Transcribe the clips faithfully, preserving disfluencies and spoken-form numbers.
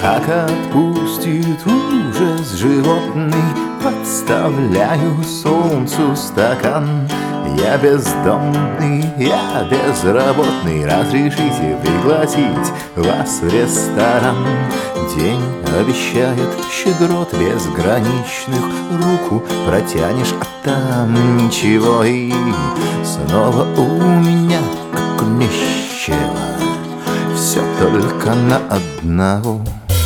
Как отпустит ужас животный, подставляю солнцу стакан. Я бездомный, я безработный, разрешите пригласить вас в ресторан. День обещает щедрот безграничных, руку протянешь, а там ничего. И снова у меня, как у нищего, все только на одного.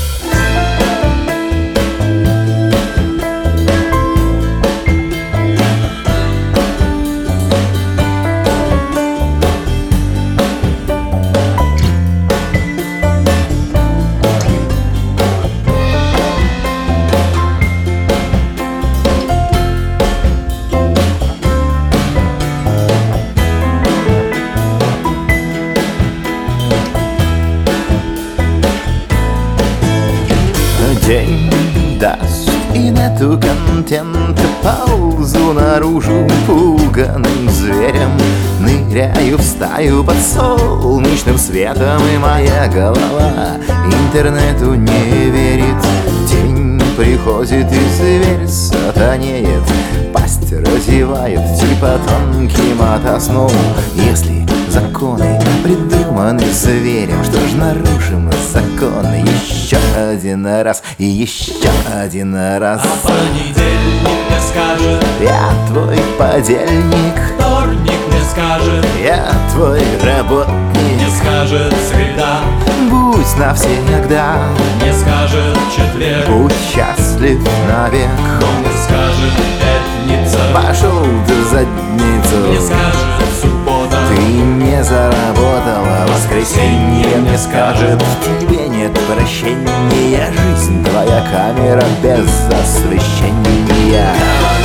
День даст и нету контента, ползу наружу пуганым зверем. Ныряю в стаю под солнечным светом, и моя голова интернету не верит. День приходит, и зверь сатанеет, пасть разевает, типа тонкий мотоснул. Если законы придуманы зверем, что ж нарушим законы еще один раз и еще один раз. А понедельник мне скажет: я твой подельник. Вторник мне скажет: я твой работник. Не скажет среда, будь навсегда. Не скажет четверг, будь счастлив навек. Не скажет пятница, пошел ты в задницу. Не скажет суббота, ты не заработала. Воскресенье мне скажет: тебе нет прощения. Жизнь твоя камера без освещения.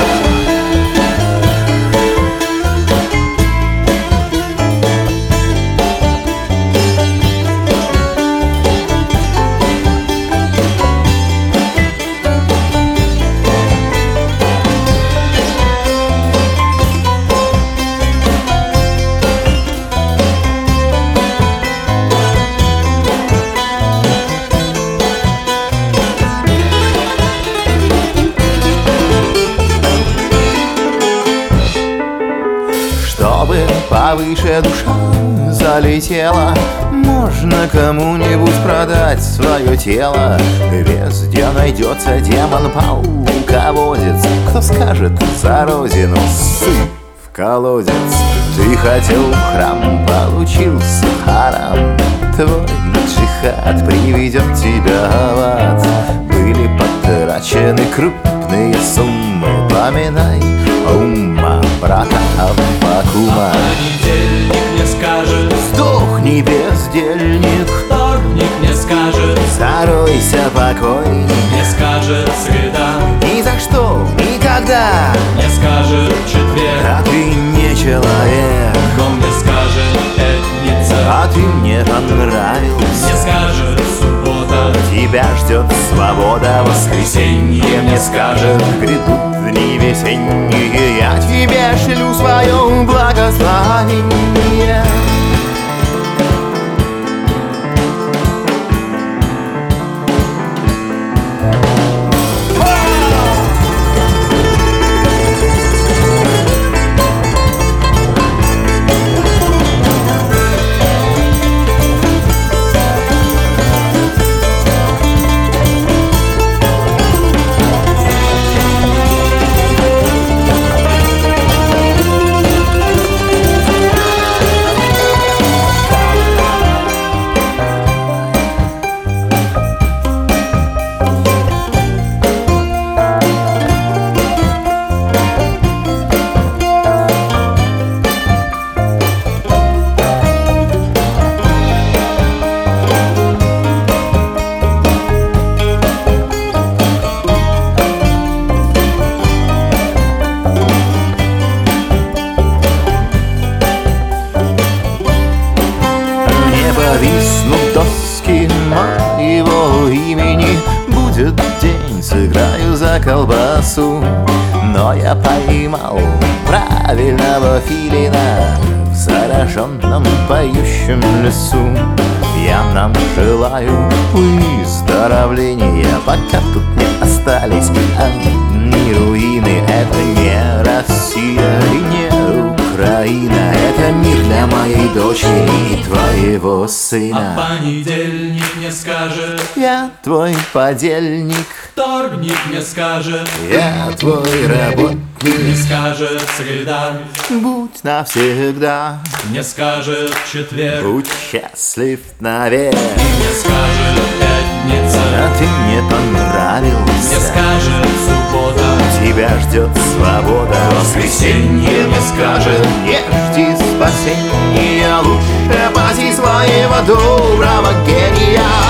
Чтобы повыше душа залетела, можно кому-нибудь продать свое тело. Везде найдется демон-полководец, кто скажет за родину сыпь в колодец. Ты хотел в храм, получился харам. Твой джихад приведет тебя в ад. Были потрачены крупные суммы, поминай ума брата Аввакума. Понедельник мне скажет: сдохни, бездельник. Вторник мне скажет: заройся покойник. Не скажет среда, ни за что, никогда. Не скажет четверг, а ты не человек. Не скажет пятница, а ты мне понравился. Не скажет суббота, тебя ждет свобода. Воскресенье мне скажет: грядут дни весенние. Я тебе шлю свое благословение. Повиснут доски моего имени. Будет день, сыграю за колбасу. Но я поймал правильного филина в зараженном поющем лесу. Я нам желаю выздоровления, пока тут не остались одни руины. Это не Россия и не Украина, это мир для моей дочери и твоего сына. А понедельник мне скажет, Я твой подельник, вторник мне скажет, я твой работник. мне скажет среда, Будь навсегда, мне скажет четверг, будь счастлив навек. мне скажет пятница, А ты мне мне понравился, скажет суббота, тебя ждет свобода. воскресенье мне скажет, Не жди спасения, лучше паси своего доброго гения.